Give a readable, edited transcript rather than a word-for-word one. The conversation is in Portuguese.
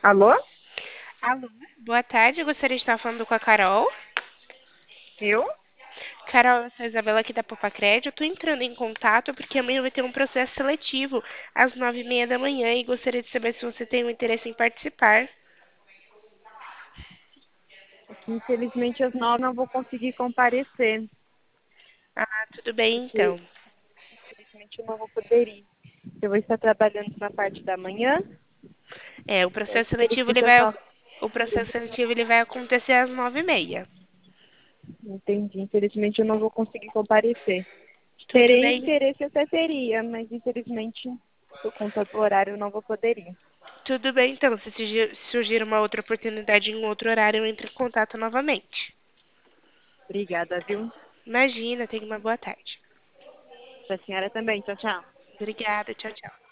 Alô? Alô, boa tarde. Eu gostaria de estar falando com a Carol. Eu? Carol, eu sou a Isabela aqui da Popacred. Eu tô entrando em contato porque amanhã vai ter um processo seletivo às 9h30 da manhã e gostaria de saber se você tem um interesse em participar. Infelizmente, às 9 não vou conseguir comparecer, Ah, tudo bem porque então. infelizmente eu não vou poder ir. Eu vou estar trabalhando na parte da manhã, É, infelizmente às 9. o processo seletivo ele vai acontecer às 9h30. Entendi. Infelizmente eu não vou conseguir comparecer. Tudo Terei bem? interesse até teria, mas infelizmente, por conta do horário, eu não vou poder ir. Tudo bem então. Se surgir uma outra oportunidade em um outro horário, eu entro em contato novamente. Obrigada, viu? Imagina, tenha uma boa tarde. Pra senhora também. Tchau, tchau. Obrigada, tchau, tchau.